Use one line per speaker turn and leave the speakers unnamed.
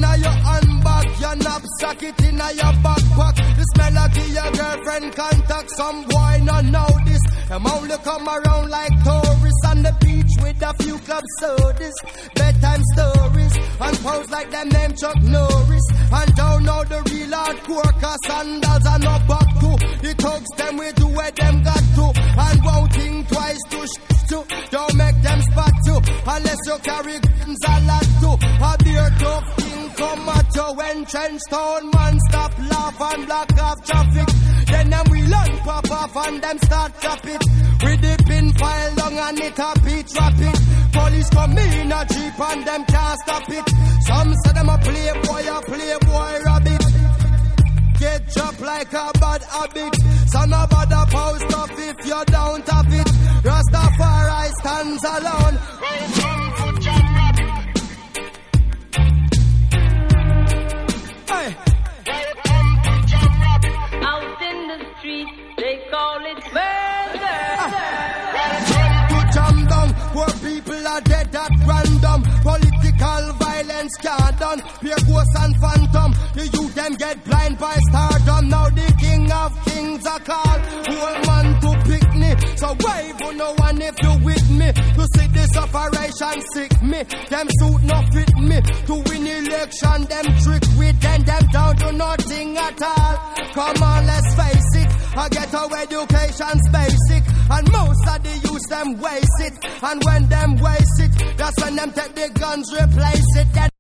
your handbag, your knapsack, it in your backpack. This melody your girlfriend contact. Some boy not know this. Them only come around like tourists on the beach with a few club sodas, bedtime stories, and pose like them name Chuck Norris. And don't know the real hardcore, cause sandals are not back to. The thugs them we do where them got to. And won't think twice to don't make them spot to. Unless you carry guns a lot to. A beer tough thing come at you when trench town man stop laugh and block off traffic. Then them we learn pop off and them start chop it. With the pin file long and it a beat rapid. Police come in a jeep and them can't stop it. Some say them a playboy rabbit. Get chopped like a bad habit. So no bother post up if you don't have it. Rastafari stands alone. Welcome to Jam Rabbit. Hey. Welcome to Jam Rabbit. Out in the street, they call it murder. Welcome to Jam Down, where people are dead at random. Political violence can't done. Pure ghosts and phantom. The youth them get blind by stardom. Now the king of kings are called. Whole man to pick me. So wave on no one if you with me. To see this operation sick me. Them suit no fit me. To win election them trick with them down to nothing at all. Come on, let's face it. I get our education's basic. And most of the youth them waste it. And when them waste it, that's when them take the guns, replace it.